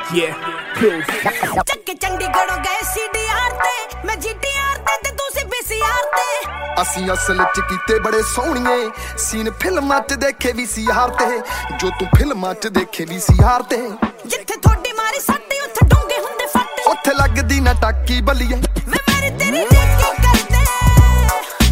ਚੱਕੇ ਚੰਡੀਗੜ੍ਹੋਂ ਗਏ CDR ਤੇ ਮੈਂ GTR ਤੇ ਤੁਸੀਂ BCR ਤੇ। ਅਸੀਂ ਅਸਲ ਚ ਕੀਤੇ ਬੜੇ ਸੋਹਣੀਏ ਸੀਨ ਫਿਲਮਾਂ ਚ ਦੇਖੇ VCR ਤੇ, ਜੋ ਤੂੰ ਫਿਲਮਾਂ ਚ ਦੇਖੇ VCR ਤੇ। ਜਿੱਥੇ ਤੁਹਾਡੀ ਮਾਰੀ ਸੱਟ ਉੱਥੇ ਡੂੰਘੇ ਹੁੰਦੇ ਫੱਟ, ਉੱਥੇ ਲੱਗਦੀ ਨਾ ਟਾਕੀ ਬੱਲੀਏ।